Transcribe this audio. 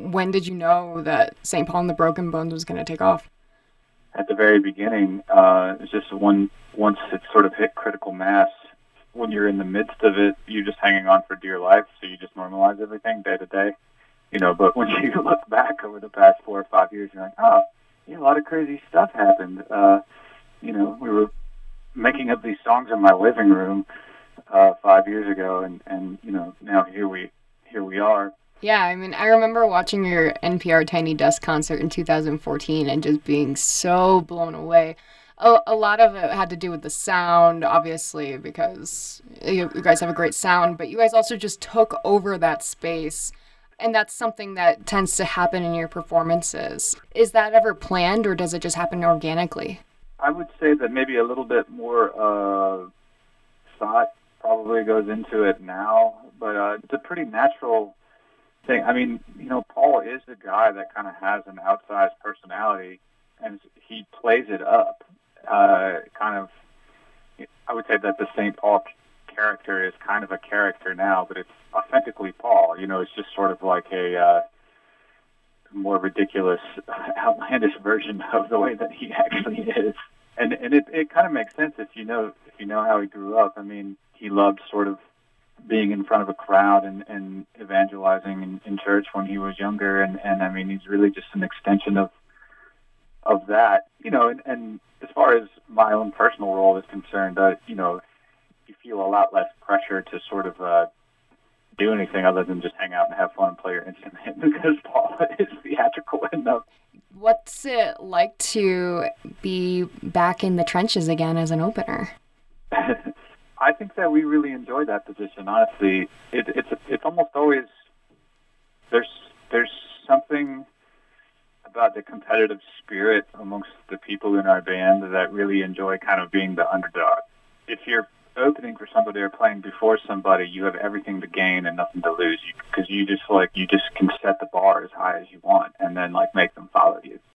when did you know that St. Paul and the Broken Bones was going to take off? At the very beginning, it's just once it sort of hit critical mass. When you're in the midst of it, you're just hanging on for dear life, so you just normalize everything day to day. But when you look back over the past 4 or 5 years, you're like, oh, a lot of crazy stuff happened. We were making up these songs in my living room 5 years ago, and now here we are. Yeah, I mean, I remember watching your NPR Tiny Desk concert in 2014 and just being so blown away. A lot of it had to do with the sound, obviously, because you guys have a great sound, but you guys also just took over that space. And that's something that tends to happen in your performances. Is that ever planned, or does it just happen organically? I would say that maybe a little bit more thought probably goes into it now, but it's a pretty natural thing. I mean, Paul is a guy that kind of has an outsized personality, and he plays it up. I would say that the St. Paul character is kind of a character now, but it's authentically Paul. It's just sort of like a more ridiculous, outlandish version of the way that he actually is. And it kind of makes sense if you know how he grew up. I mean, he loved sort of being in front of a crowd and evangelizing in church when he was younger, and I mean, he's really just an extension of that. And as far as my own personal role is concerned, you feel a lot less pressure to sort of do anything other than just hang out and have fun and play your instrument because Paul is theatrical enough. What's it like to be back in the trenches again as an opener? I think that we really enjoy that position. Honestly, it's almost always there's something about the competitive spirit amongst the people in our band that really enjoy kind of being the underdog. If you're opening for somebody or playing before somebody, you have everything to gain and nothing to lose, because you just can set the bar as high as you want and then make them follow you.